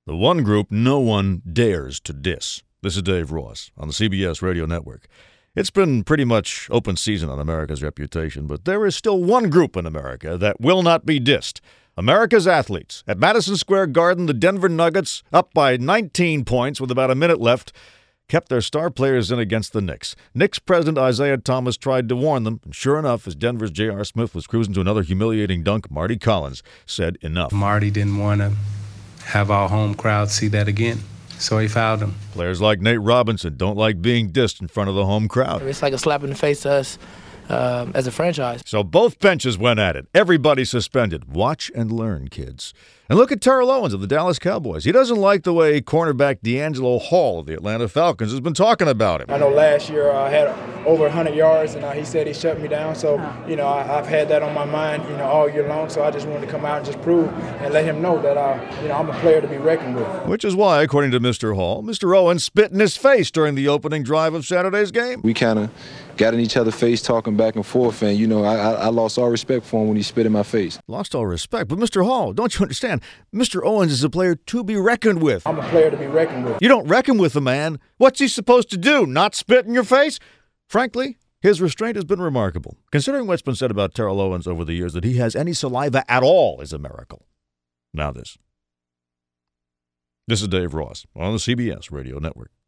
The one group no one dares to diss. This is Dave Ross on the CBS Radio Network. It's been pretty much open season on America's reputation, but there is still one group in America that will not be dissed. America's athletes. At Madison Square Garden, the Denver Nuggets, up by 19 points with about a minute left, kept their star players in against the Knicks. Knicks president Isaiah Thomas tried to warn them, and sure enough, as Denver's J.R. Smith was cruising to another humiliating dunk, Marty Collins said enough. Marty didn't want to have our home crowd see that again, so he fouled him. Players like Nate Robinson don't like being dissed in front of the home crowd. It's like a slap in the face to us as a franchise. So both benches went at it. Everybody suspended. Watch and learn, kids. And look at Terrell Owens of the Dallas Cowboys. He doesn't like the way cornerback D'Angelo Hall of the Atlanta Falcons has been talking about him. I know last year I had over 100 yards, and he said he shut me down. So, I've had that on my mind, all year long. So I just wanted to come out and just prove and let him know that, I'm a player to be reckoned with. Which is why, according to Mr. Hall, Mr. Owens spit in his face during the opening drive of Saturday's game. We kind of got in each other's face talking back and forth, and, I lost all respect for him when he spit in my face. Lost all respect? But Mr. Hall, don't you understand? Mr. Owens is a player to be reckoned with. I'm a player to be reckoned with. You don't reckon with a man. What's he supposed to do, not spit in your face? Frankly, his restraint has been remarkable. Considering what's been said about Terrell Owens over the years, that he has any saliva at all is a miracle. Now this. This is Dave Ross on the CBS Radio Network.